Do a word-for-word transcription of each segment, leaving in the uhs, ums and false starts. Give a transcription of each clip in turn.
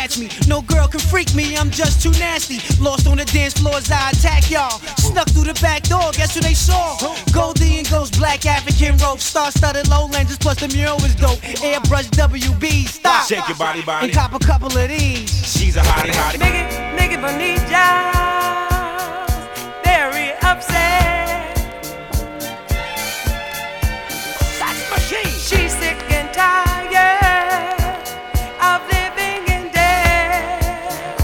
catch me. No girl can freak me, I'm just too nasty. Lost on the dance floors, I attack y'all. Snuck through the back door, guess who they saw? Goldie and Ghost, black African rope. Star-studded lowlanders, plus the mural was dope. Airbrush W B, stop. Shake your body, body. And cop a couple of these. She's a hottie, hottie. Nigga, nigga, bonita. Very upset. Sex machine. She's sick and tired of living in debt.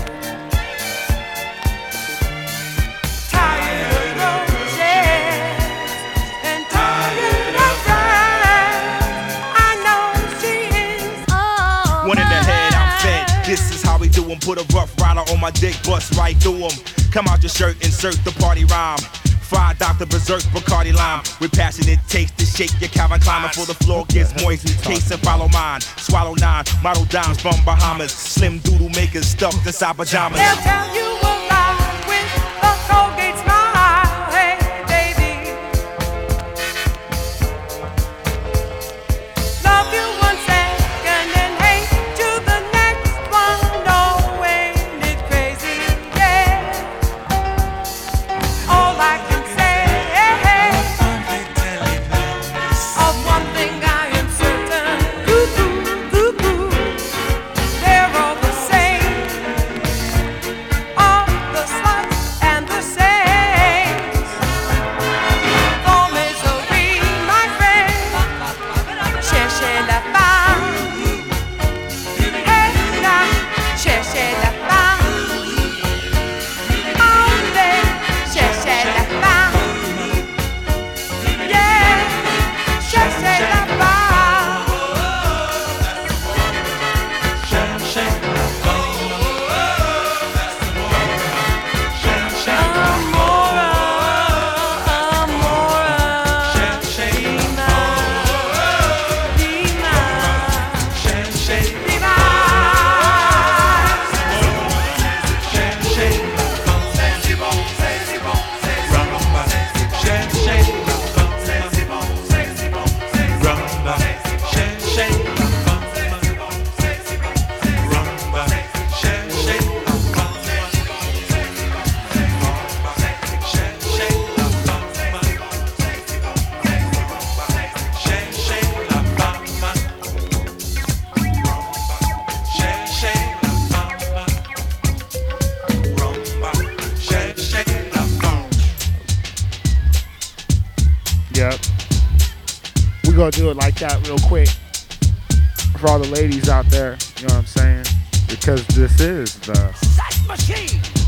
Tired of roses and tired of rhymes. I know she is. Oh, One in the head, I'm fed. This is how we do 'em. Put a rough rider on my dick, bust right through 'em. Come out your shirt, insert the party rhyme. Fried Doctor Berserk, Bacardi Lime. With passionate taste to shake your Calvin Klein before the floor gets moist. Case and follow mine. Swallow nine, model dimes from Bahamas. Slim doodle makers stuffed inside pajamas. they'll tell you a lie with a Colgate smile. Hey, baby. Love you one second and hate you the next one. Oh, ain't it crazy? Yeah. All I can say of one thing I am certain. Cuckoo, cuckoo. They're all the same. All the sluts and the saints. For misery, my friend. Cherchez la femme. Hey, now, cherchez la femme. Allez, cherchez la femme. Yeah, cherchez la femme. Amora, amora, Dima, Yep. We gonna do it like that real quick for all the ladies out there. You know what I'm saying? Because this is the Sex machine.